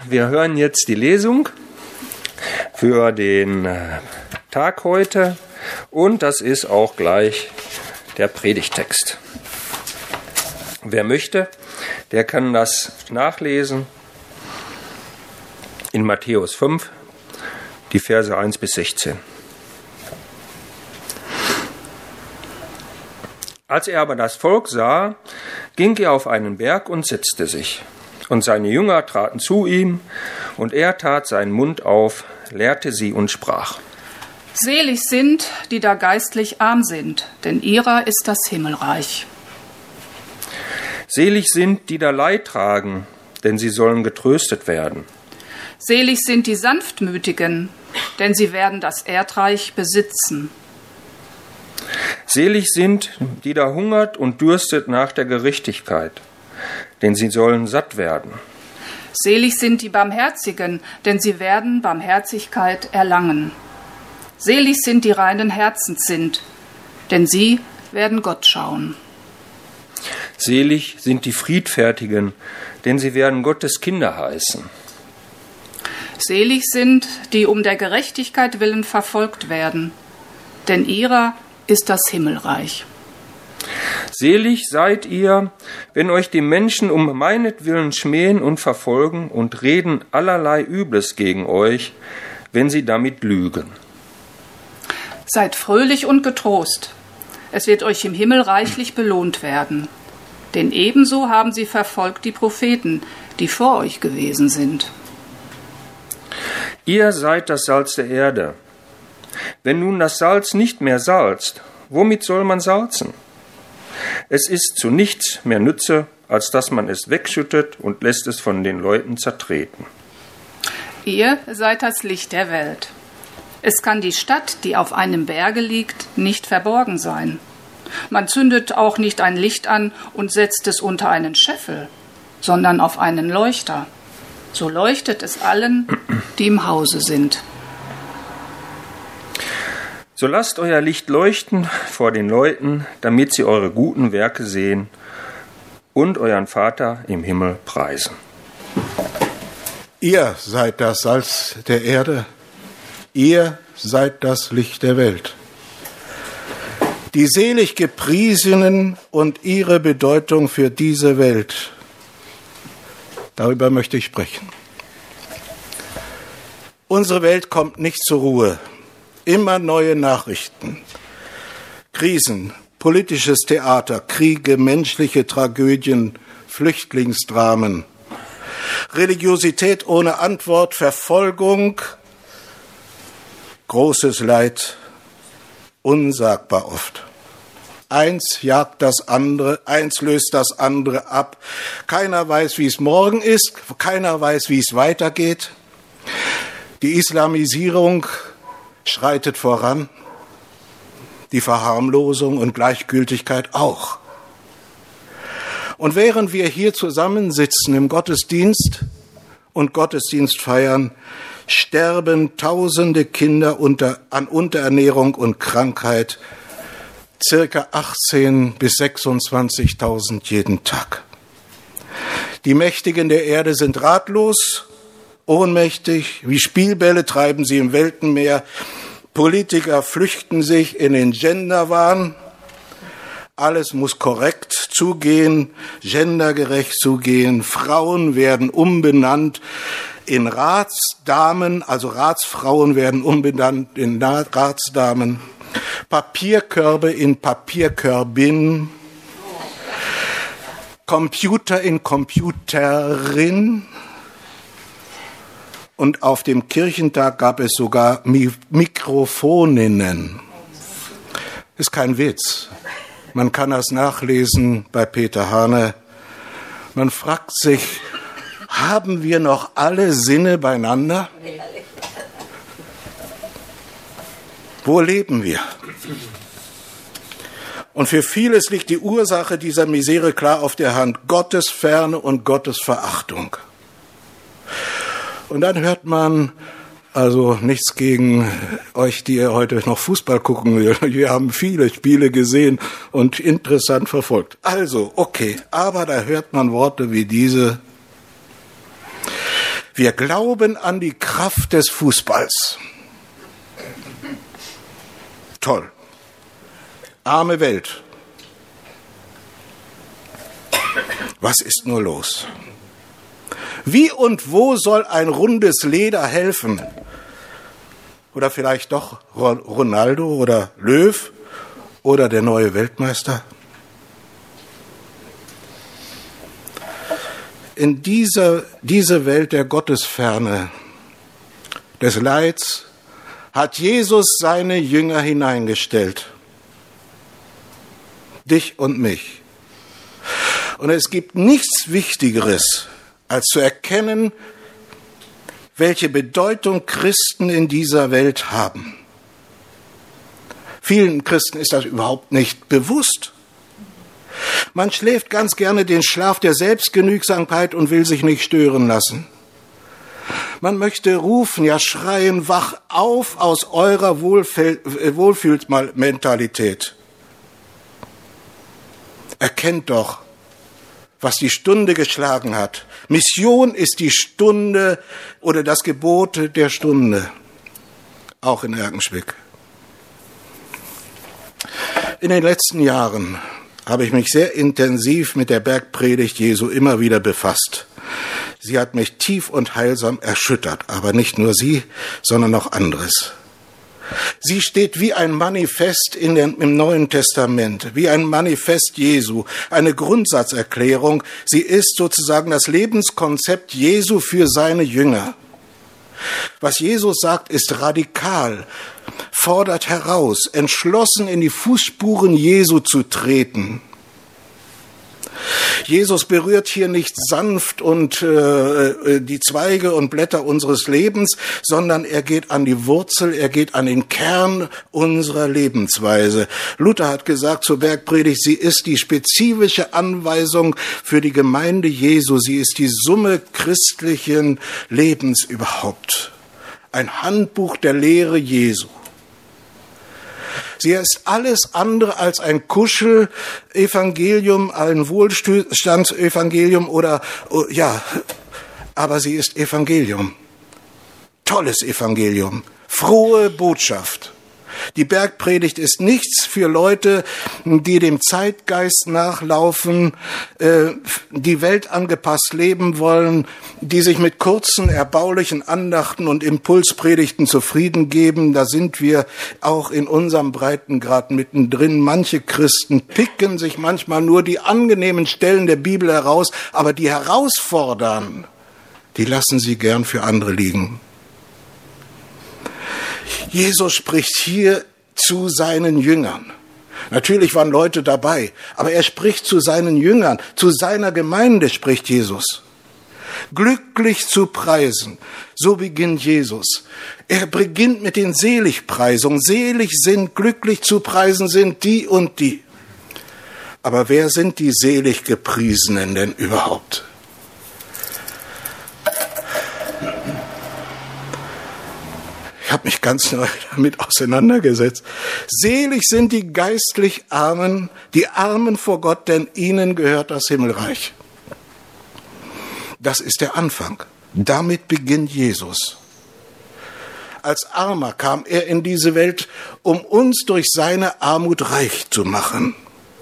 wir hören jetzt die Lesung für den Tag heute und das ist auch gleich der Predigttext. Wer möchte, der kann das nachlesen in Matthäus 5, die Verse 1 bis 16. Als er aber das Volk sah, ging er auf einen Berg und setzte sich. Und seine Jünger traten zu ihm, und er tat seinen Mund auf, lehrte sie und sprach: Selig sind, die da geistlich arm sind, denn ihrer ist das Himmelreich. Selig sind, die da Leid tragen, denn sie sollen getröstet werden. Selig sind die Sanftmütigen, denn sie werden das Erdreich besitzen. Selig sind, die da hungert und dürstet nach der Gerechtigkeit, denn sie sollen satt werden. Selig sind die Barmherzigen, denn sie werden Barmherzigkeit erlangen. Selig sind die reinen Herzens sind, denn sie werden Gott schauen. Selig sind die Friedfertigen, denn sie werden Gottes Kinder heißen. Selig sind, die um der Gerechtigkeit willen verfolgt werden, denn ihrer ist das Himmelreich. Selig seid ihr, wenn euch die Menschen um meinetwillen schmähen und verfolgen und reden allerlei Übles gegen euch, wenn sie damit lügen. Seid fröhlich und getrost, es wird euch im Himmel reichlich belohnt werden. Denn ebenso haben sie verfolgt die Propheten, die vor euch gewesen sind. Ihr seid das Salz der Erde. Wenn nun das Salz nicht mehr salzt, womit soll man salzen? Es ist zu nichts mehr Nütze, als dass man es wegschüttet und lässt es von den Leuten zertreten. Ihr seid das Licht der Welt. Es kann die Stadt, die auf einem Berge liegt, nicht verborgen sein. Man zündet auch nicht ein Licht an und setzt es unter einen Scheffel, sondern auf einen Leuchter. So leuchtet es allen, die im Hause sind. So lasst euer Licht leuchten vor den Leuten, damit sie eure guten Werke sehen und euren Vater im Himmel preisen. Ihr seid das Salz der Erde, ihr seid das Licht der Welt. Die selig gepriesenen und ihre Bedeutung für diese Welt. Darüber möchte ich sprechen. Unsere Welt kommt nicht zur Ruhe. Immer neue Nachrichten. Krisen, politisches Theater, Kriege, menschliche Tragödien, Flüchtlingsdramen. Religiosität ohne Antwort, Verfolgung, großes Leid, unsagbar oft. Eins jagt das andere, eins löst das andere ab. Keiner weiß, wie es morgen ist, keiner weiß, wie es weitergeht. Die Islamisierung schreitet voran, die Verharmlosung und Gleichgültigkeit auch. Und während wir hier zusammensitzen im Gottesdienst und Gottesdienst feiern, sterben tausende Kinder an Unterernährung und Krankheit, circa 18.000 bis 26.000 jeden Tag. Die Mächtigen der Erde sind ratlos, ohnmächtig, wie Spielbälle treiben sie im Weltenmeer. Politiker flüchten sich in den Genderwahn. Alles muss korrekt zugehen, gendergerecht zugehen. Frauen werden umbenannt in Ratsdamen, also Ratsfrauen werden umbenannt in Ratsdamen. Papierkörbe in Papierkörbin. Computer in Computerin. Und auf dem Kirchentag gab es sogar Mikrofoninnen. Ist kein Witz. Man kann das nachlesen bei Peter Hane. Man fragt sich, haben wir noch alle Sinne beieinander? Wo leben wir? Und für vieles liegt die Ursache dieser Misere klar auf der Hand: Gottesferne und Gottesverachtung. Und dann hört man, also nichts gegen euch, die ihr heute noch Fußball gucken will. Wir haben viele Spiele gesehen und interessant verfolgt. Also, okay, aber da hört man Worte wie diese: Wir glauben an die Kraft des Fußballs. Toll. Arme Welt. Was ist nur los? Wie und wo soll ein rundes Leder helfen? Oder vielleicht doch Ronaldo oder Löw oder der neue Weltmeister? In diese Welt der Gottesferne, des Leids, hat Jesus seine Jünger hineingestellt. Dich und mich. Und es gibt nichts Wichtigeres, als zu erkennen, welche Bedeutung Christen in dieser Welt haben. Vielen Christen ist das überhaupt nicht bewusst. Man schläft ganz gerne den Schlaf der Selbstgenügsamkeit und will sich nicht stören lassen. Man möchte rufen, ja schreien, wach auf aus eurer Wohlfühlmentalität. Erkennt doch, was die Stunde geschlagen hat. Mission ist die Stunde oder das Gebot der Stunde, auch in Erkenschwick. In den letzten Jahren habe ich mich sehr intensiv mit der Bergpredigt Jesu immer wieder befasst. Sie hat mich tief und heilsam erschüttert, aber nicht nur sie, sondern auch anderes. Sie steht wie ein Manifest im Neuen Testament, wie ein Manifest Jesu, eine Grundsatzerklärung. Sie ist sozusagen das Lebenskonzept Jesu für seine Jünger. Was Jesus sagt, ist radikal, fordert heraus, entschlossen in die Fußspuren Jesu zu treten. Jesus berührt hier nicht sanft und die Zweige und Blätter unseres Lebens, sondern er geht an die Wurzel, er geht an den Kern unserer Lebensweise. Luther hat gesagt zur Bergpredigt, sie ist die spezifische Anweisung für die Gemeinde Jesu, sie ist die Summe christlichen Lebens überhaupt. Ein Handbuch der Lehre Jesu. Sie ist alles andere als ein Kuschel-Evangelium, ein Wohlstandsevangelium aber sie ist Evangelium. Tolles Evangelium. Frohe Botschaft. Die Bergpredigt ist nichts für Leute, die dem Zeitgeist nachlaufen, die Welt angepasst leben wollen, die sich mit kurzen, erbaulichen Andachten und Impulspredigten zufrieden geben. Da sind wir auch in unserem Breitengrad mittendrin. Manche Christen picken sich manchmal nur die angenehmen Stellen der Bibel heraus, aber die herausfordern, die lassen sie gern für andere liegen. Jesus spricht hier zu seinen Jüngern. Natürlich waren Leute dabei, aber er spricht zu seinen Jüngern, zu seiner Gemeinde spricht Jesus. Glücklich zu preisen, so beginnt Jesus. Er beginnt mit den Seligpreisungen. Selig sind, glücklich zu preisen sind die und die. Aber wer sind die selig Gepriesenen denn überhaupt? Ich habe mich ganz neu damit auseinandergesetzt. Selig sind die geistlich Armen, die Armen vor Gott, denn ihnen gehört das Himmelreich. Das ist der Anfang. Damit beginnt Jesus. Als Armer kam er in diese Welt, um uns durch seine Armut reich zu machen.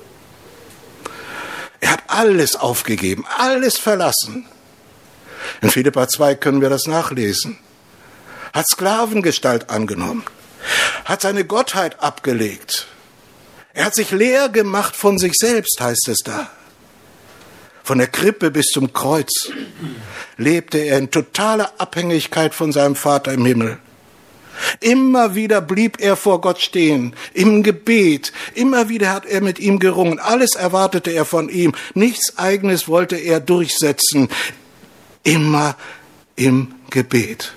Er hat alles aufgegeben, alles verlassen. In Philipper 2 können wir das nachlesen. Hat Sklavengestalt angenommen, hat seine Gottheit abgelegt. Er hat sich leer gemacht von sich selbst, heißt es da. Von der Krippe bis zum Kreuz lebte er in totaler Abhängigkeit von seinem Vater im Himmel. Immer wieder blieb er vor Gott stehen, im Gebet. Immer wieder hat er mit ihm gerungen. Alles erwartete er von ihm. Nichts Eigenes wollte er durchsetzen. Immer im Gebet.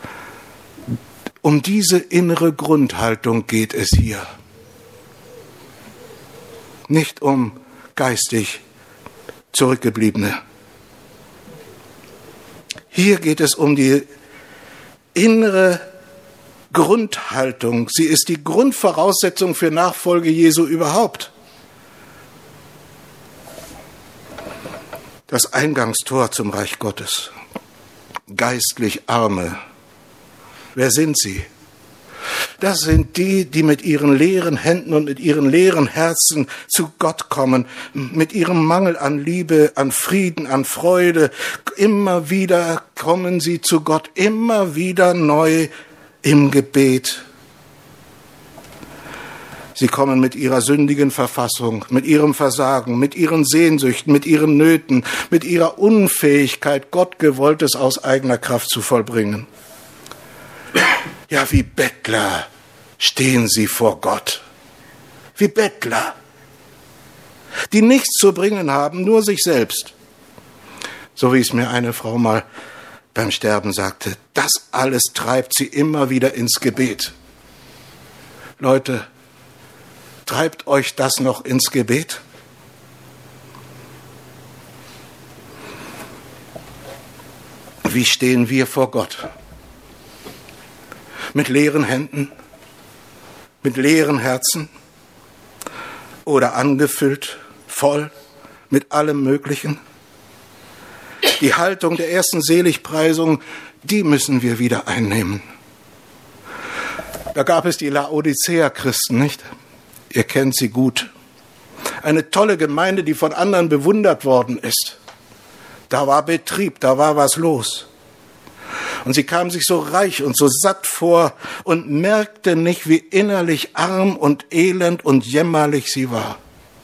Um diese innere Grundhaltung geht es hier. Nicht um geistig Zurückgebliebene. Hier geht es um die innere Grundhaltung. Sie ist die Grundvoraussetzung für Nachfolge Jesu überhaupt. Das Eingangstor zum Reich Gottes. geistlich Arme. Wer sind sie? Das sind die, die mit ihren leeren Händen und mit ihren leeren Herzen zu Gott kommen, mit ihrem Mangel an Liebe, an Frieden, an Freude. Immer wieder kommen sie zu Gott, immer wieder neu im Gebet. Sie kommen mit ihrer sündigen Verfassung, mit ihrem Versagen, mit ihren Sehnsüchten, mit ihren Nöten, mit ihrer Unfähigkeit, Gottgewolltes aus eigener Kraft zu vollbringen. Ja, wie Bettler stehen sie vor Gott. Wie Bettler, die nichts zu bringen haben, nur sich selbst. So wie es mir eine Frau mal beim Sterben sagte, das alles treibt sie immer wieder ins Gebet. Leute, treibt euch das noch ins Gebet? Wie stehen wir vor Gott? Mit leeren Händen, mit leeren Herzen oder angefüllt, voll mit allem Möglichen? Die Haltung der ersten Seligpreisung, die müssen wir wieder einnehmen. Da gab es die Laodicea-Christen, nicht? Ihr kennt sie gut. Eine tolle Gemeinde, die von anderen bewundert worden ist. Da war Betrieb, da war was los. Und sie kam sich so reich und so satt vor und merkte nicht, wie innerlich arm und elend und jämmerlich sie war.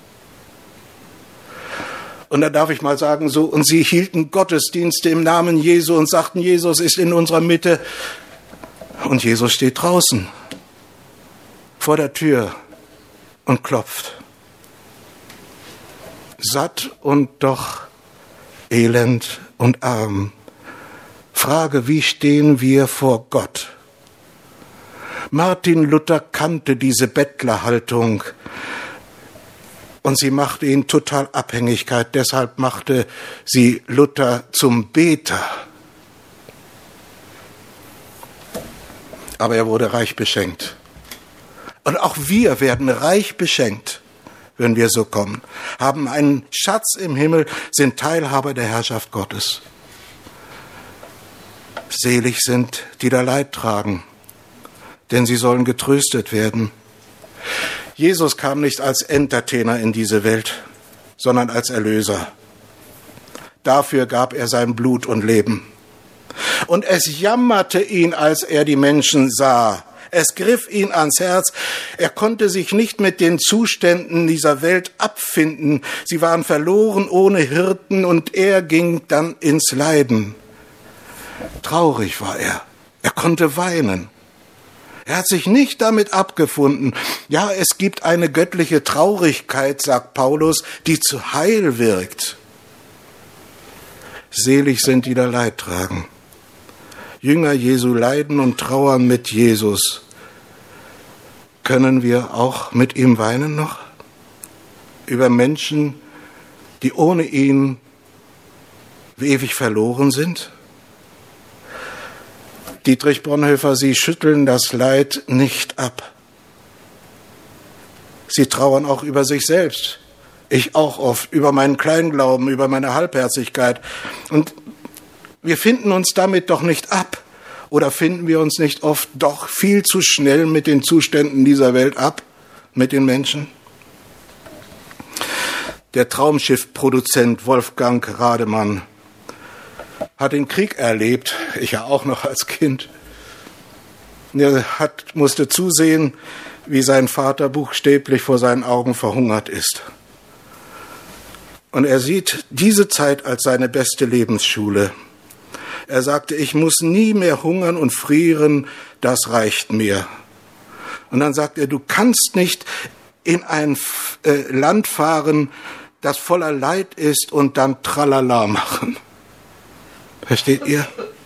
Und da darf ich mal sagen, so, und sie hielten Gottesdienste im Namen Jesu und sagten, Jesus ist in unserer Mitte. Und Jesus steht draußen vor der Tür und klopft. Satt und doch elend und arm. Frage, wie stehen wir vor Gott? Martin Luther kannte diese Bettlerhaltung und sie machte ihn total Abhängigkeit. Deshalb machte sie Luther zum Beter. Aber er wurde reich beschenkt. Und auch wir werden reich beschenkt, wenn wir so kommen, haben einen Schatz im Himmel, sind Teilhaber der Herrschaft Gottes. Selig sind, die da Leid tragen, denn sie sollen getröstet werden. Jesus kam nicht als Entertainer in diese Welt, sondern als Erlöser. Dafür gab er sein Blut und Leben. Und es jammerte ihn, als er die Menschen sah. Es griff ihn ans Herz. Er konnte sich nicht mit den Zuständen dieser Welt abfinden. Sie waren verloren, ohne Hirten, und er ging dann ins Leiden. Traurig war er. Er konnte weinen. Er hat sich nicht damit abgefunden. Ja, es gibt eine göttliche Traurigkeit, sagt Paulus, die zu Heil wirkt. Selig sind, die da Leid tragen. Jünger Jesu leiden und trauern mit Jesus. Können wir auch mit ihm weinen noch? Über Menschen, die ohne ihn ewig verloren sind? Dietrich Bonhoeffer, sie schütteln das Leid nicht ab. Sie trauern auch über sich selbst. Ich auch oft, über meinen Kleinglauben, über meine Halbherzigkeit. Und wir finden uns damit doch nicht ab. Oder finden wir uns nicht oft doch viel zu schnell mit den Zuständen dieser Welt ab, mit den Menschen? Der Traumschiffproduzent Wolfgang Rademann hat den Krieg erlebt, ich ja auch noch als Kind. Er musste zusehen, wie sein Vater buchstäblich vor seinen Augen verhungert ist. Und er sieht diese Zeit als seine beste Lebensschule. Er sagte, ich muss nie mehr hungern und frieren, das reicht mir. Und dann sagt er, du kannst nicht in ein Land fahren, das voller Leid ist und dann Tralala machen. Versteht ihr?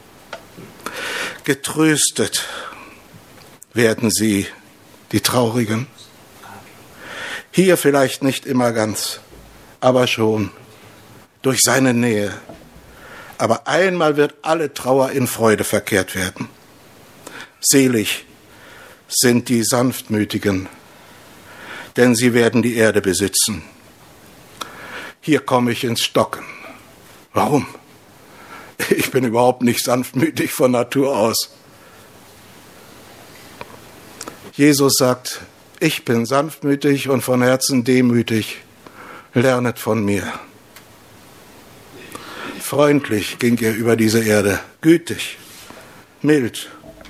Getröstet werden sie, die Traurigen. Hier vielleicht nicht immer ganz, aber schon durch seine Nähe. Aber einmal wird alle Trauer in Freude verkehrt werden. Selig sind die Sanftmütigen, denn sie werden die Erde besitzen. Hier komme ich ins Stocken. Warum? Ich bin überhaupt nicht sanftmütig von Natur aus. Jesus sagt, ich bin sanftmütig und von Herzen demütig. Lernet von mir. Freundlich ging er über diese Erde, gütig, mild.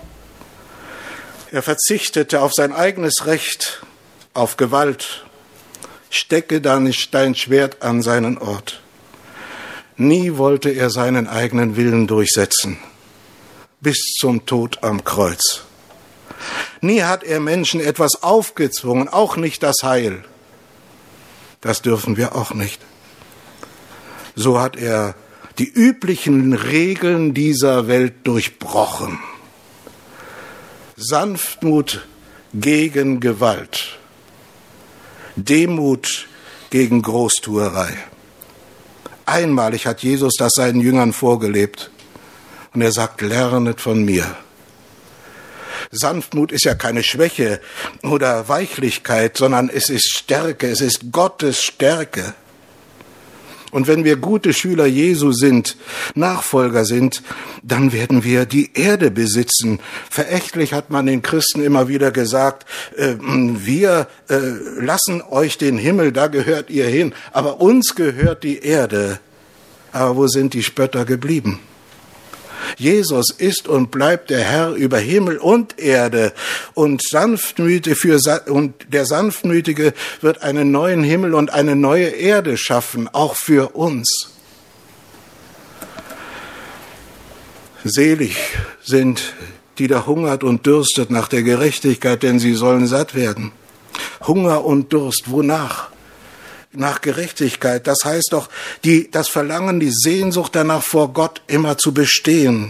Er verzichtete auf sein eigenes Recht, auf Gewalt, stecke dann dein Schwert an seinen Ort. Nie wollte er seinen eigenen Willen durchsetzen, bis zum Tod am Kreuz. Nie hat er Menschen etwas aufgezwungen, auch nicht das Heil. Das dürfen wir auch nicht. So hat er die üblichen Regeln dieser Welt durchbrochen. Sanftmut gegen Gewalt, Demut gegen Großtuerei. Einmalig hat Jesus das seinen Jüngern vorgelebt. Und er sagt, lernet von mir. Sanftmut ist ja keine Schwäche oder Weichlichkeit, sondern es ist Stärke, es ist Gottes Stärke. Und wenn wir gute Schüler Jesu sind, Nachfolger sind, dann werden wir die Erde besitzen. Verächtlich hat man den Christen immer wieder gesagt, wir lassen euch den Himmel, da gehört ihr hin, aber uns gehört die Erde. Aber wo sind die Spötter geblieben? Jesus ist und bleibt der Herr über Himmel und Erde und der Sanftmütige wird einen neuen Himmel und eine neue Erde schaffen, auch für uns. Selig sind, die da hungert und dürstet nach der Gerechtigkeit, denn sie sollen satt werden. Hunger und Durst, wonach? Nach Gerechtigkeit, das heißt doch, das Verlangen, die Sehnsucht danach vor Gott immer zu bestehen.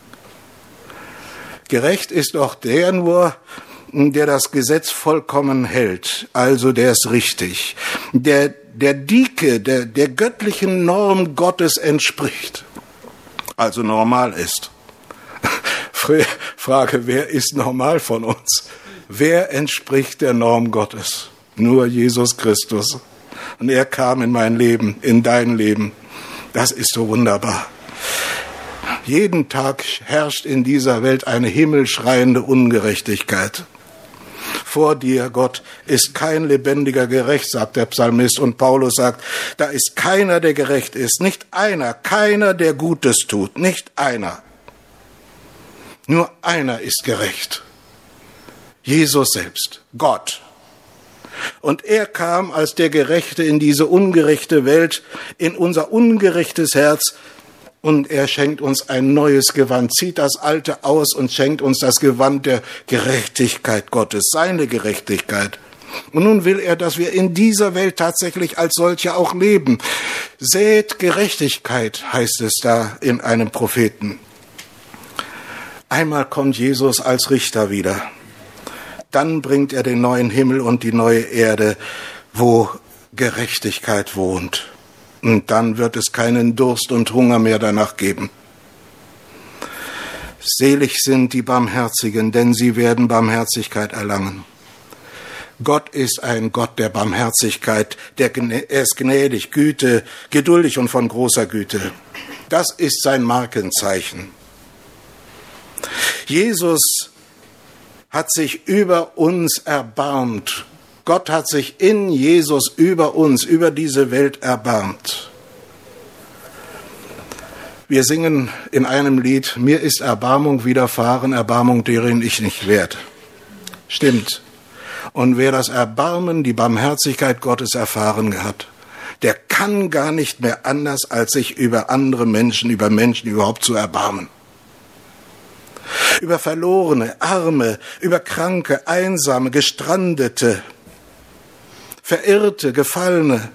Gerecht ist doch der nur, der das Gesetz vollkommen hält, also der ist richtig, der Dike, der göttlichen Norm Gottes entspricht, also normal ist. Frage, wer ist normal von uns? Wer entspricht der Norm Gottes? Nur Jesus Christus. Und er kam in mein Leben, in dein Leben. Das ist so wunderbar. Jeden Tag herrscht in dieser Welt eine himmelschreiende Ungerechtigkeit. Vor dir, Gott, ist kein lebendiger gerecht, sagt der Psalmist. Und Paulus sagt, da ist keiner, der gerecht ist. Nicht einer, keiner, der Gutes tut. Nicht einer. Nur einer ist gerecht. Jesus selbst, Gott. Und er kam als der Gerechte in diese ungerechte Welt, in unser ungerechtes Herz, und er schenkt uns ein neues Gewand, zieht das Alte aus und schenkt uns das Gewand der Gerechtigkeit Gottes, seine Gerechtigkeit. Und nun will er, dass wir in dieser Welt tatsächlich als solche auch leben. Sät Gerechtigkeit, heißt es da in einem Propheten. Einmal kommt Jesus als Richter wieder. Dann bringt er den neuen Himmel und die neue Erde, wo Gerechtigkeit wohnt. Und dann wird es keinen Durst und Hunger mehr danach geben. Selig sind die Barmherzigen, denn sie werden Barmherzigkeit erlangen. Gott ist ein Gott der Barmherzigkeit, er ist gnädig, Güte, geduldig und von großer Güte. Das ist sein Markenzeichen. Jesus hat sich über uns erbarmt. Gott hat sich in Jesus über uns, über diese Welt erbarmt. Wir singen in einem Lied, mir ist Erbarmung widerfahren, Erbarmung, deren ich nicht wert. Stimmt. Und wer das Erbarmen, die Barmherzigkeit Gottes erfahren hat, der kann gar nicht mehr anders, als sich über andere Menschen, über Menschen überhaupt zu erbarmen. Über Verlorene, Arme, über Kranke, Einsame, Gestrandete, Verirrte, Gefallene.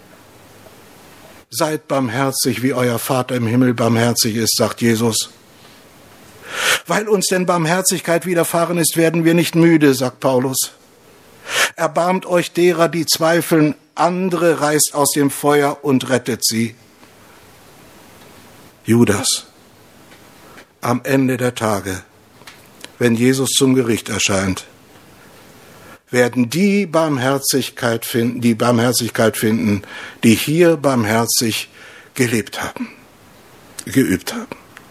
Seid barmherzig, wie euer Vater im Himmel barmherzig ist, sagt Jesus. Weil uns denn Barmherzigkeit widerfahren ist, werden wir nicht müde, sagt Paulus. Erbarmt euch derer, die zweifeln, andere reißt aus dem Feuer und rettet sie. Judas, am Ende der Tage, wenn Jesus zum Gericht erscheint, werden die Barmherzigkeit finden, die hier barmherzig gelebt haben. geübt haben.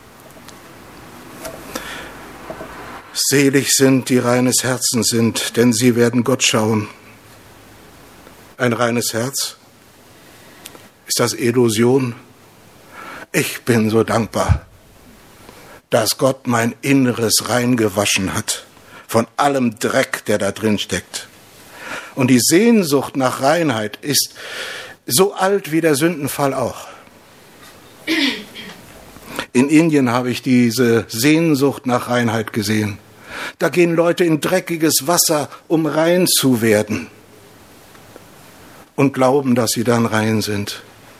Selig sind, die reines Herzen sind, denn sie werden Gott schauen. Ein reines Herz? Ist das Illusion? Ich bin so dankbar, dass Gott mein Inneres reingewaschen hat von allem Dreck, der da drin steckt. Und die Sehnsucht nach Reinheit ist so alt wie der Sündenfall auch. In Indien habe ich diese Sehnsucht nach Reinheit gesehen. Da gehen Leute in dreckiges Wasser, um rein zu werden und glauben, dass sie dann rein sind.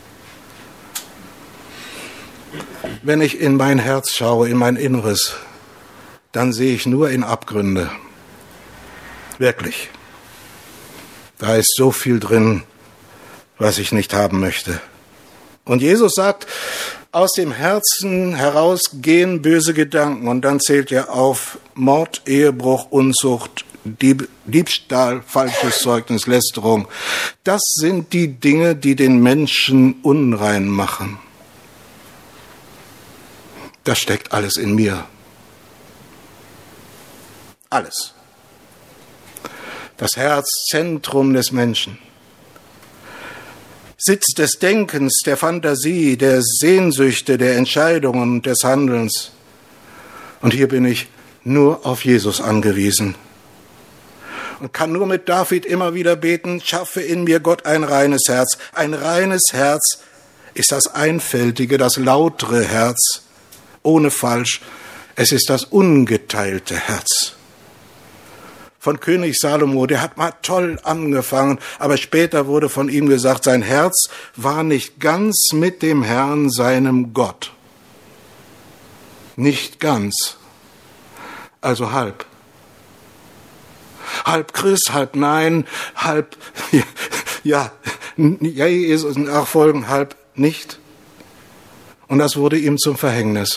Wenn ich in mein Herz schaue, in mein Inneres, dann sehe ich nur in Abgründe. Wirklich. Da ist so viel drin, was ich nicht haben möchte. Und Jesus sagt, aus dem Herzen heraus gehen böse Gedanken. Und dann zählt er auf Mord, Ehebruch, Unzucht, Diebstahl, falsches Zeugnis, Lästerung. Das sind die Dinge, die den Menschen unrein machen. Das steckt alles in mir. Alles. Das Herz, Zentrum des Menschen. Sitz des Denkens, der Fantasie, der Sehnsüchte, der Entscheidungen, des Handelns. Und hier bin ich nur auf Jesus angewiesen und kann nur mit David immer wieder beten, schaffe in mir Gott ein reines Herz. Ein reines Herz ist das einfältige, das lautere Herz, ohne Falsch. Es ist das ungeteilte Herz. Von König Salomo, der hat mal toll angefangen, aber später wurde von ihm gesagt, sein Herz war nicht ganz mit dem Herrn, seinem Gott. Nicht ganz, also halb. Halb Christ, halb Nein, halb, ja, Jesus nachfolgen, halb nicht. Und das wurde ihm zum Verhängnis.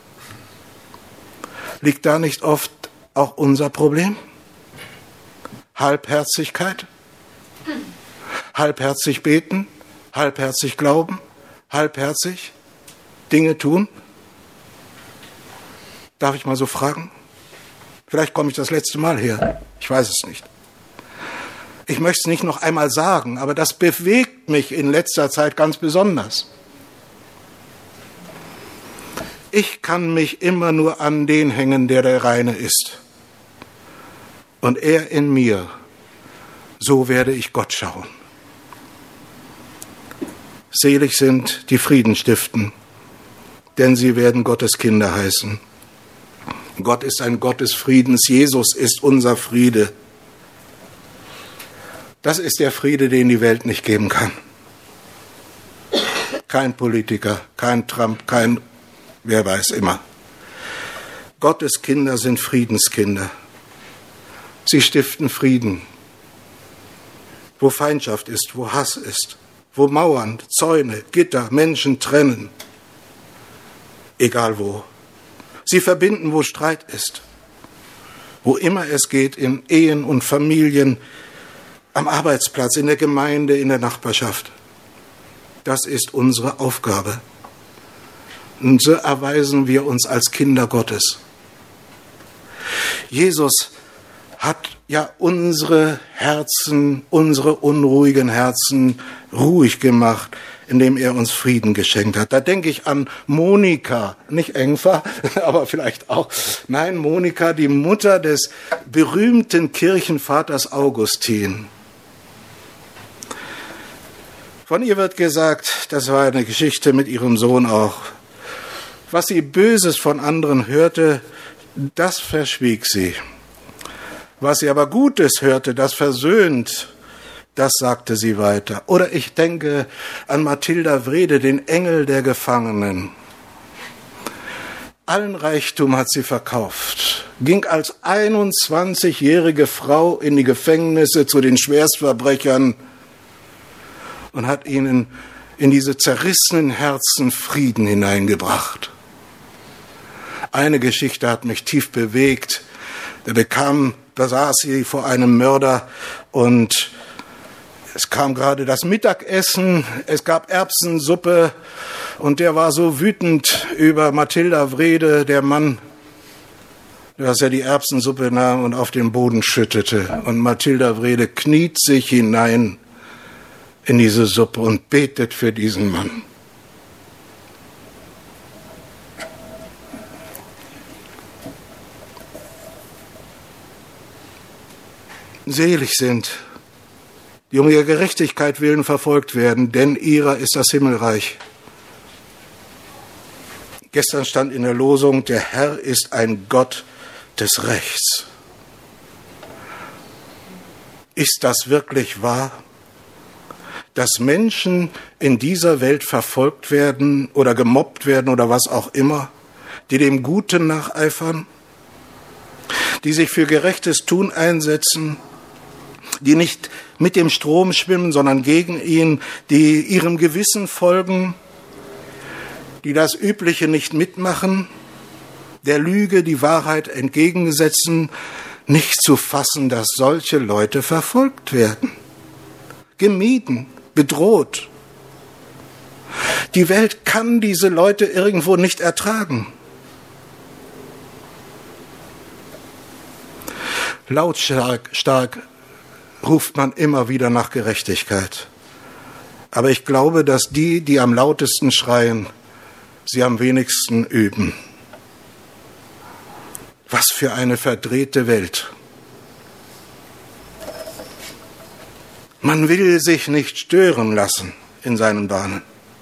Liegt da nicht oft auch unser Problem? Halbherzigkeit, halbherzig beten, halbherzig glauben, halbherzig Dinge tun. Darf ich mal so fragen? Vielleicht komme ich das letzte Mal her. Ich weiß es nicht. Ich möchte es nicht noch einmal sagen, aber das bewegt mich in letzter Zeit ganz besonders. Ich kann mich immer nur an den hängen, der Reine ist. Und er in mir, so werde ich Gott schauen. Selig sind, die Frieden stiften, denn sie werden Gottes Kinder heißen. Gott ist ein Gott des Friedens, Jesus ist unser Friede. Das ist der Friede, den die Welt nicht geben kann. Kein Politiker, kein Trump, kein wer weiß immer. Gottes Kinder sind Friedenskinder. Sie stiften Frieden, wo Feindschaft ist, wo Hass ist, wo Mauern, Zäune, Gitter, Menschen trennen, egal wo. Sie verbinden, wo Streit ist, wo immer es geht, in Ehen und Familien, am Arbeitsplatz, in der Gemeinde, in der Nachbarschaft. Das ist unsere Aufgabe. Und so erweisen wir uns als Kinder Gottes. Jesus hat ja unsere Herzen, unsere unruhigen Herzen ruhig gemacht, indem er uns Frieden geschenkt hat. Da denke ich an Monika, nicht Engfer, aber vielleicht auch. Nein, Monika, die Mutter des berühmten Kirchenvaters Augustin. Von ihr wird gesagt, das war eine Geschichte mit ihrem Sohn auch, was sie Böses von anderen hörte, das verschwieg sie. Was sie aber Gutes hörte, das versöhnt, das sagte sie weiter. Oder ich denke an Mathilda Wrede, den Engel der Gefangenen. Allen Reichtum hat sie verkauft, ging als 21-jährige Frau in die Gefängnisse zu den Schwerstverbrechern und hat ihnen in diese zerrissenen Herzen Frieden hineingebracht. Eine Geschichte hat mich tief bewegt. Da saß sie vor einem Mörder und es kam gerade das Mittagessen, es gab Erbsensuppe Und der war so wütend über Mathilda Wrede, der Mann, dass er die Erbsensuppe nahm und auf den Boden schüttete. Und Mathilda Wrede kniet sich hinein in diese Suppe und betet für diesen Mann. Selig sind, die um ihrer Gerechtigkeit willen verfolgt werden, denn ihrer ist das Himmelreich. Gestern stand in der Losung, der Herr ist ein Gott des Rechts. Ist das wirklich wahr, dass Menschen in dieser Welt verfolgt werden oder gemobbt werden oder was auch immer, die dem Guten nacheifern, die sich für gerechtes Tun einsetzen, die nicht mit dem Strom schwimmen, sondern gegen ihn, die ihrem Gewissen folgen, die das Übliche nicht mitmachen, der Lüge die Wahrheit entgegensetzen, nicht zu fassen, dass solche Leute verfolgt werden, gemieden, bedroht. Die Welt kann diese Leute irgendwo nicht ertragen. Lautstark ruft man immer wieder nach Gerechtigkeit. Aber ich glaube, dass die am lautesten schreien, sie am wenigsten üben. Was für eine verdrehte Welt. Man will sich nicht stören lassen in seinen Bahnen.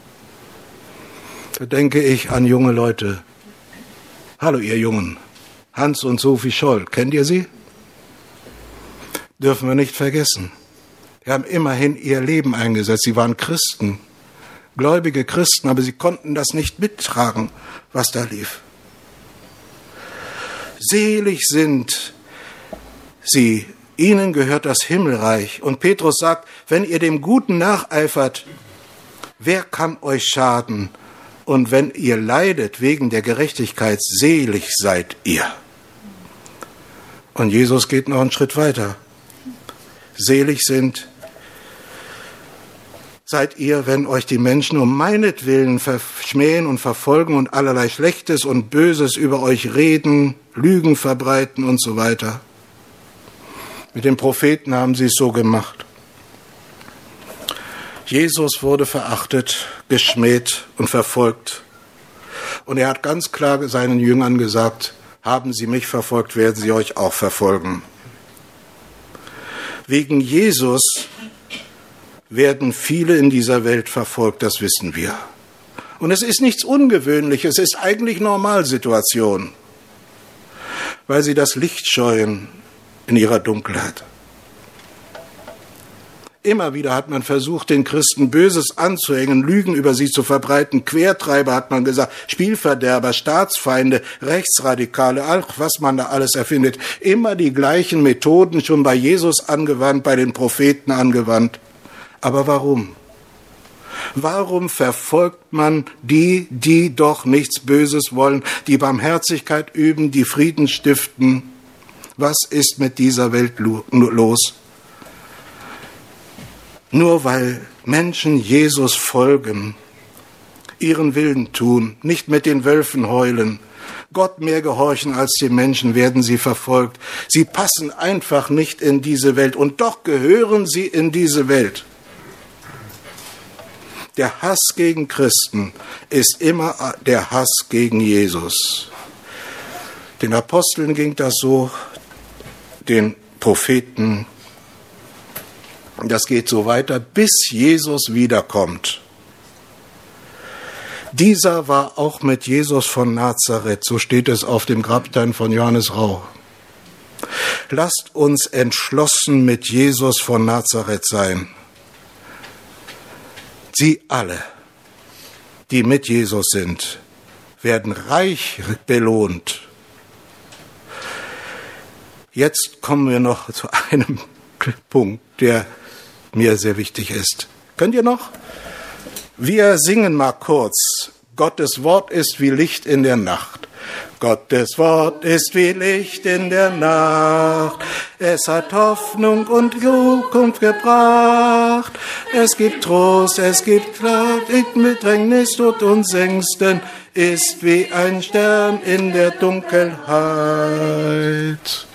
Da denke ich an junge Leute. Hallo ihr Jungen, Hans und Sophie Scholl, kennt ihr sie? Dürfen wir nicht vergessen. Sie haben immerhin ihr Leben eingesetzt. Sie waren Christen, gläubige Christen, aber sie konnten das nicht mittragen, was da lief. Selig sind sie, ihnen gehört das Himmelreich. Und Petrus sagt, wenn ihr dem Guten nacheifert, wer kann euch schaden? Und wenn ihr leidet wegen der Gerechtigkeit, selig seid ihr. Und Jesus geht noch einen Schritt weiter. Selig seid ihr, wenn euch die Menschen um meinetwillen verschmähen und verfolgen und allerlei Schlechtes und Böses über euch reden, Lügen verbreiten und so weiter. Mit den Propheten haben sie es so gemacht. Jesus wurde verachtet, geschmäht und verfolgt. Und er hat ganz klar seinen Jüngern gesagt, haben sie mich verfolgt, werden sie euch auch verfolgen. Wegen Jesus werden viele in dieser Welt verfolgt, das wissen wir. Und es ist nichts Ungewöhnliches, es ist eigentlich Normalsituation, weil sie das Licht scheuen in ihrer Dunkelheit. Immer wieder hat man versucht, den Christen Böses anzuhängen, Lügen über sie zu verbreiten, Quertreiber hat man gesagt, Spielverderber, Staatsfeinde, Rechtsradikale, auch was man da alles erfindet. Immer die gleichen Methoden schon bei Jesus angewandt, bei den Propheten angewandt. Aber warum? Warum verfolgt man die doch nichts Böses wollen, die Barmherzigkeit üben, die Frieden stiften? Was ist mit dieser Welt los? Nur weil Menschen Jesus folgen, ihren Willen tun, nicht mit den Wölfen heulen, Gott mehr gehorchen als die Menschen, werden sie verfolgt. Sie passen einfach nicht in diese Welt und doch gehören sie in diese Welt. Der Hass gegen Christen ist immer der Hass gegen Jesus. Den Aposteln ging das so, den Propheten. Das geht so weiter, bis Jesus wiederkommt. Dieser war auch mit Jesus von Nazareth, so steht es auf dem Grabstein von Johannes Rau. Lasst uns entschlossen mit Jesus von Nazareth sein. Sie alle, die mit Jesus sind, werden reich belohnt. Jetzt kommen wir noch zu einem Punkt, der mir sehr wichtig ist. Könnt ihr noch? Wir singen mal kurz. Gottes Wort ist wie Licht in der Nacht. Gottes Wort ist wie Licht in der Nacht. Es hat Hoffnung und Zukunft gebracht. Es gibt Trost, es gibt Kraft, in Bedrängnis, Tod und Ängsten, ist wie ein Stern in der Dunkelheit.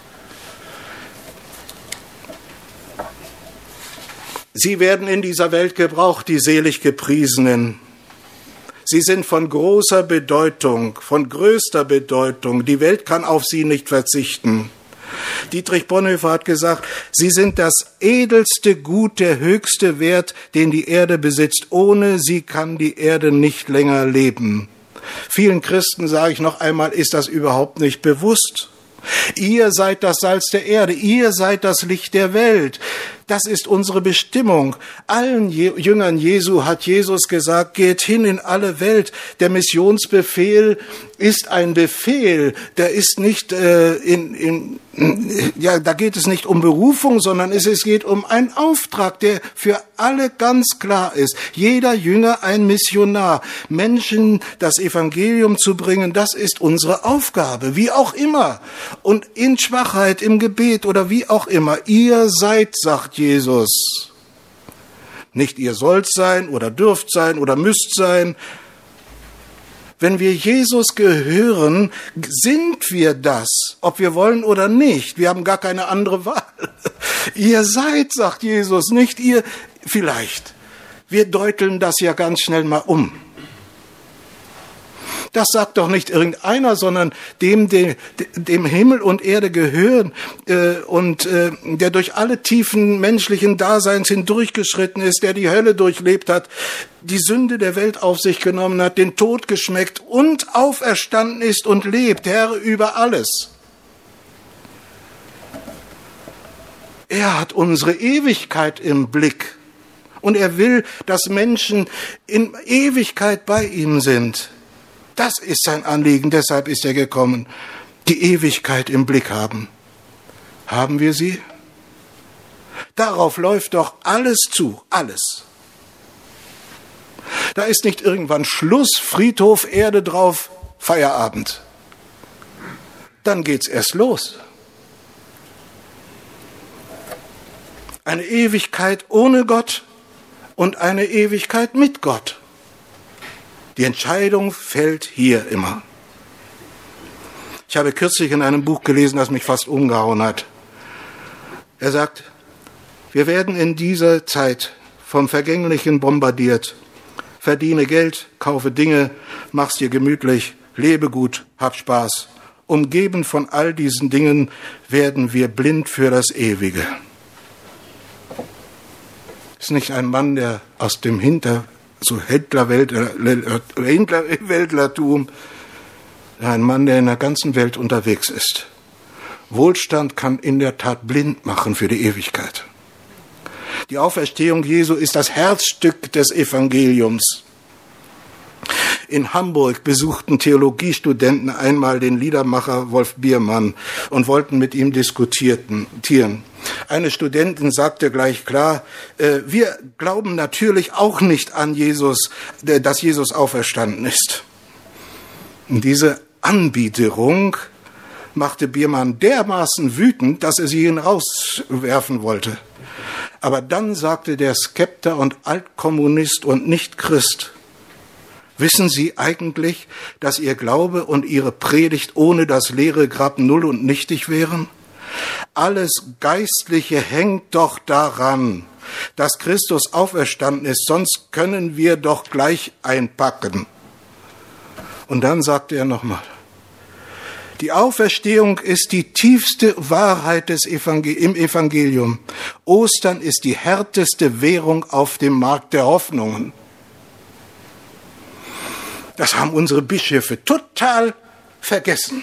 Sie werden in dieser Welt gebraucht, die selig Gepriesenen. Sie sind von großer Bedeutung, von größter Bedeutung. Die Welt kann auf sie nicht verzichten. Dietrich Bonhoeffer hat gesagt, sie sind das edelste Gut, der höchste Wert, den die Erde besitzt. Ohne sie kann die Erde nicht länger leben. Vielen Christen, sage ich noch einmal, ist das überhaupt nicht bewusst. Ihr seid das Salz der Erde, ihr seid das Licht der Welt. Das ist unsere Bestimmung. Allen Jüngern Jesu hat Jesus gesagt, geht hin in alle Welt. Der Missionsbefehl ist ein Befehl, der ist nicht da geht es nicht um Berufung, sondern es geht um einen Auftrag, der für alle ganz klar ist. Jeder Jünger ein Missionar. Menschen das Evangelium zu bringen, das ist unsere Aufgabe, wie auch immer. Und in Schwachheit, im Gebet oder wie auch immer. Ihr seid, sagt Jesus. Nicht ihr sollt sein oder dürft sein oder müsst sein. Wenn wir Jesus gehören, sind wir das, ob wir wollen oder nicht. Wir haben gar keine andere Wahl. Ihr seid, sagt Jesus, nicht ihr vielleicht. Wir deuteln das ja ganz schnell mal um. Das sagt doch nicht irgendeiner, sondern dem Himmel und Erde gehören und der durch alle Tiefen menschlichen Daseins hindurchgeschritten ist, der die Hölle durchlebt hat, die Sünde der Welt auf sich genommen hat, den Tod geschmeckt und auferstanden ist und lebt, Herr über alles. Er hat unsere Ewigkeit im Blick und er will, dass Menschen in Ewigkeit bei ihm sind. Das ist sein Anliegen, deshalb ist er gekommen. Die Ewigkeit im Blick haben. Haben wir sie? Darauf läuft doch alles zu, alles. Da ist nicht irgendwann Schluss, Friedhof, Erde drauf, Feierabend. Dann geht's erst los. Eine Ewigkeit ohne Gott und eine Ewigkeit mit Gott. Die Entscheidung fällt hier immer. Ich habe kürzlich in einem Buch gelesen, das mich fast umgehauen hat. Er sagt, wir werden in dieser Zeit vom Vergänglichen bombardiert. Verdiene Geld, kaufe Dinge, mach's dir gemütlich, lebe gut, hab Spaß. Umgeben von all diesen Dingen werden wir blind für das Ewige. Ist nicht ein Mann, der aus dem Händlerweltlertum, ein Mann, der in der ganzen Welt unterwegs ist. Wohlstand kann in der Tat blind machen für die Ewigkeit. Die Auferstehung Jesu ist das Herzstück des Evangeliums. In Hamburg besuchten Theologiestudenten einmal den Liedermacher Wolf Biermann und wollten mit ihm diskutieren. Eine Studentin sagte gleich klar, wir glauben natürlich auch nicht an Jesus, dass Jesus auferstanden ist. Und diese Anbiederung machte Biermann dermaßen wütend, dass er sie hinauswerfen wollte. Aber dann sagte der Skepter und Altkommunist und Nicht-Christ, wissen Sie eigentlich, dass Ihr Glaube und Ihre Predigt ohne das leere Grab null und nichtig wären? Alles Geistliche hängt doch daran, dass Christus auferstanden ist, sonst können wir doch gleich einpacken. Und dann sagte er nochmal, die Auferstehung ist die tiefste Wahrheit im Evangelium. Ostern ist die härteste Währung auf dem Markt der Hoffnungen. Das haben unsere Bischöfe total vergessen.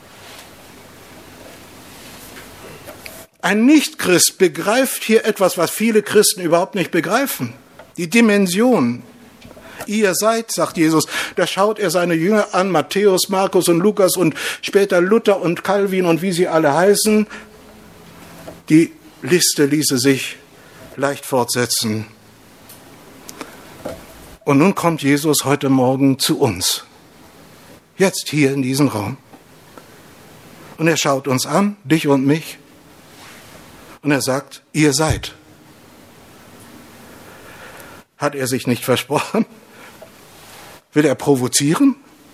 Ein Nichtchrist begreift hier etwas, was viele Christen überhaupt nicht begreifen. Die Dimension. Ihr seid, sagt Jesus, da schaut er seine Jünger an, Matthäus, Markus und Lukas und später Luther und Calvin und wie sie alle heißen. Die Liste ließe sich leicht fortsetzen. Und nun kommt Jesus heute Morgen zu uns. Jetzt hier in diesem Raum. Und er schaut uns an, dich und mich. Und er sagt, ihr seid. Hat er sich nicht versprochen? Will er provozieren?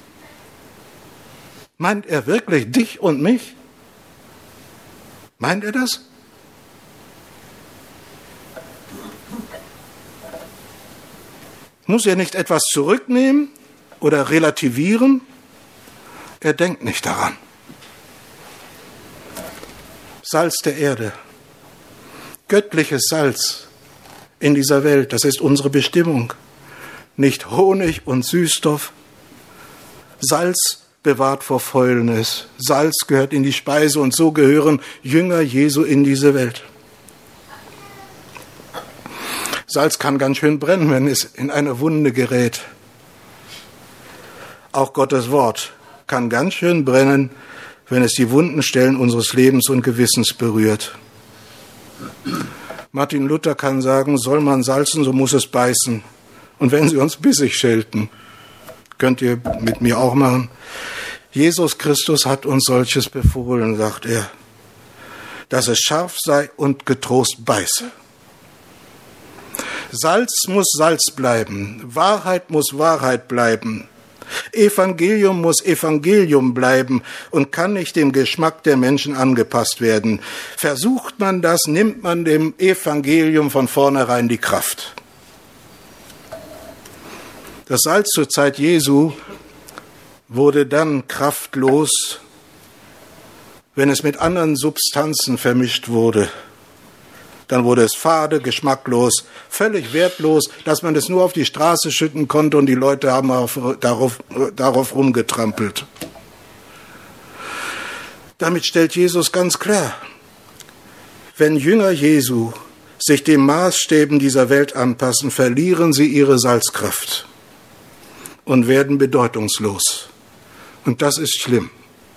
Meint er wirklich dich und mich? Meint er das? Muss er nicht etwas zurücknehmen oder relativieren? Er denkt nicht daran. Salz der Erde, göttliches Salz in dieser Welt, das ist unsere Bestimmung. Nicht Honig und Süßstoff. Salz bewahrt vor Fäulnis. Salz gehört in die Speise und so gehören Jünger Jesu in diese Welt. Salz kann ganz schön brennen, wenn es in eine Wunde gerät. Auch Gottes Wort kann ganz schön brennen, wenn es die wunden Stellen unseres Lebens und Gewissens berührt. Martin Luther kann sagen, soll man salzen, so muss es beißen. Und wenn sie uns bissig schelten, könnt ihr mit mir auch machen. Jesus Christus hat uns solches befohlen, sagt er, dass es scharf sei und getrost beiße. Salz muss Salz bleiben, Wahrheit muss Wahrheit bleiben, Evangelium muss Evangelium bleiben und kann nicht dem Geschmack der Menschen angepasst werden. Versucht man das, nimmt man dem Evangelium von vornherein die Kraft. Das Salz zur Zeit Jesu wurde dann kraftlos, wenn es mit anderen Substanzen vermischt wurde. Dann wurde es fade, geschmacklos, völlig wertlos, dass man es nur auf die Straße schütten konnte und die Leute haben darauf rumgetrampelt. Damit stellt Jesus ganz klar, wenn Jünger Jesu sich den Maßstäben dieser Welt anpassen, verlieren sie ihre Salzkraft und werden bedeutungslos. Und das ist schlimm.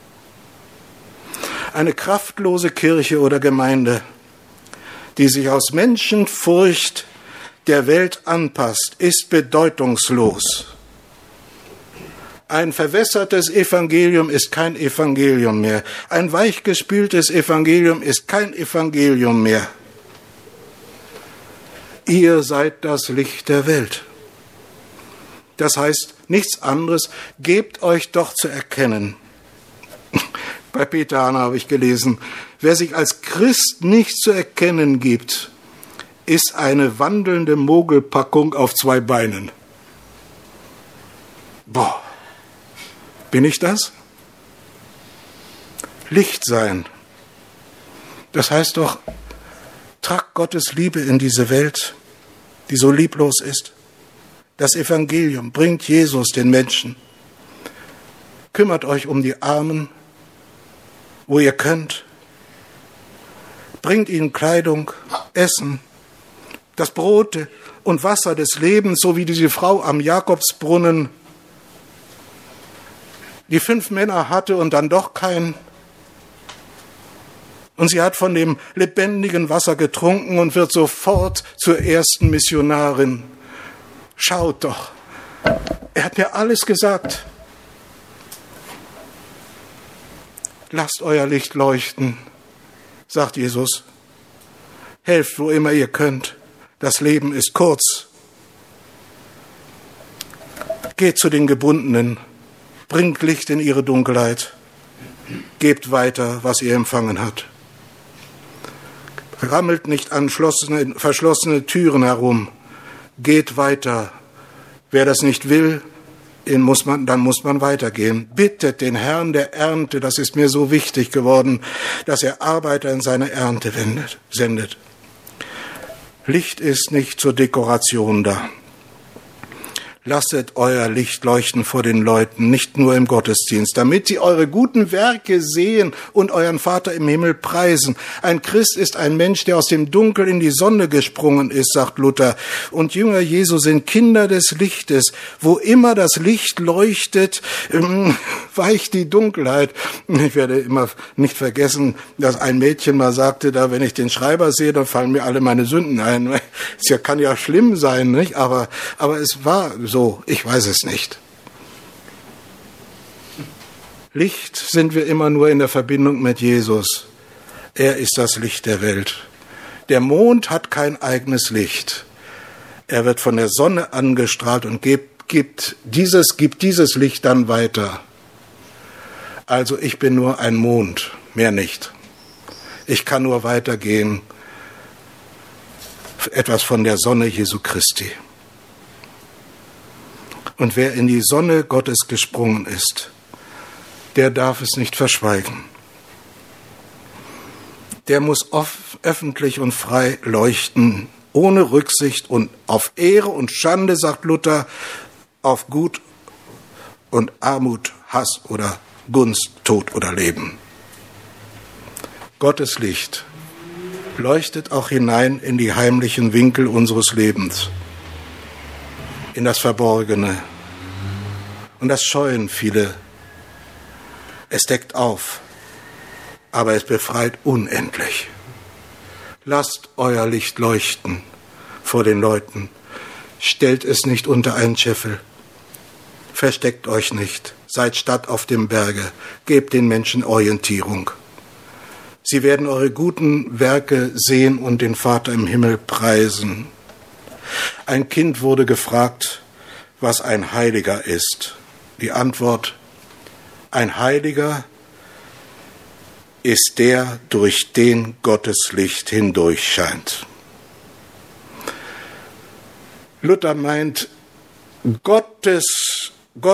Eine kraftlose Kirche oder Gemeinde, die sich aus Menschenfurcht der Welt anpasst, ist bedeutungslos. Ein verwässertes Evangelium ist kein Evangelium mehr. Ein weichgespültes Evangelium ist kein Evangelium mehr. Ihr seid das Licht der Welt. Das heißt nichts anderes, gebt euch doch zu erkennen. Bei Peter Hahn habe ich gelesen, wer sich als Christ nicht zu erkennen gibt, ist eine wandelnde Mogelpackung auf 2 Beinen. Boah, bin ich das? Licht sein. Das heißt doch, tragt Gottes Liebe in diese Welt, die so lieblos ist. Das Evangelium bringt Jesus den Menschen. Kümmert euch um die Armen, wo ihr könnt. Bringt ihnen Kleidung, Essen, das Brot und Wasser des Lebens, so wie diese Frau am Jakobsbrunnen, die 5 Männer hatte und dann doch keinen. Und sie hat von dem lebendigen Wasser getrunken und wird sofort zur ersten Missionarin. Schaut doch, er hat mir alles gesagt. Lasst euer Licht leuchten, sagt Jesus. Helft, wo immer ihr könnt. Das Leben ist kurz. Geht zu den Gebundenen, bringt Licht in ihre Dunkelheit. Gebt weiter, was ihr empfangen habt. Rammelt nicht an verschlossene Türen herum. Geht weiter. Wer das nicht will, dann muss man weitergehen. Bittet den Herrn der Ernte, das ist mir so wichtig geworden, dass er Arbeiter in seine Ernte sendet. Licht ist nicht zur Dekoration da. Lasset euer Licht leuchten vor den Leuten, nicht nur im Gottesdienst, damit sie eure guten Werke sehen und euren Vater im Himmel preisen. Ein Christ ist ein Mensch, der aus dem Dunkel in die Sonne gesprungen ist, sagt Luther. Und Jünger Jesu sind Kinder des Lichtes. Wo immer das Licht leuchtet, weicht die Dunkelheit. Ich werde immer nicht vergessen, dass ein Mädchen mal sagte, da wenn ich den Schreiber sehe, dann fallen mir alle meine Sünden ein. Es kann ja schlimm sein, nicht? Aber es war so, ich weiß es nicht. Licht sind wir immer nur in der Verbindung mit Jesus. Er ist das Licht der Welt. Der Mond hat kein eigenes Licht. Er wird von der Sonne angestrahlt und gibt dieses Licht dann weiter. Also ich bin nur ein Mond, mehr nicht. Ich kann nur weitergehen, etwas von der Sonne Jesu Christi. Und wer in die Sonne Gottes gesprungen ist, der darf es nicht verschweigen. Der muss öffentlich und frei leuchten, ohne Rücksicht und auf Ehre und Schande, sagt Luther, auf Gut und Armut, Hass oder Gunst, Tod oder Leben. Gottes Licht leuchtet auch hinein in die heimlichen Winkel unseres Lebens, in das Verborgene. Und das scheuen viele. Es deckt auf, aber es befreit unendlich. Lasst euer Licht leuchten vor den Leuten. Stellt es nicht unter einen Scheffel. Versteckt euch nicht. Seid Stadt auf dem Berge. Gebt den Menschen Orientierung. Sie werden eure guten Werke sehen und den Vater im Himmel preisen. Ein Kind wurde gefragt, was ein Heiliger ist. Die Antwort: Ein Heiliger ist der, durch den Gottes Licht hindurch scheint. Luther meint, Gottes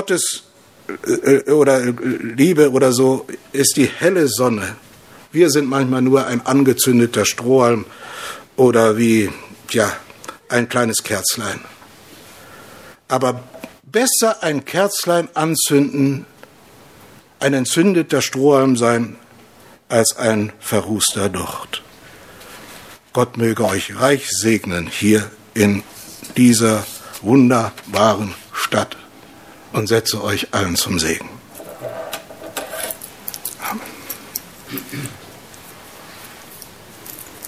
oder Liebe oder so ist die helle Sonne. Wir sind manchmal nur ein angezündeter Strohhalm oder wie, ein kleines Kerzlein. Aber besser ein Kerzlein anzünden, ein entzündeter Strohhalm sein, als ein verrußter Docht. Gott möge euch reich segnen hier in dieser wunderbaren Stadt und setze euch allen zum Segen. Amen.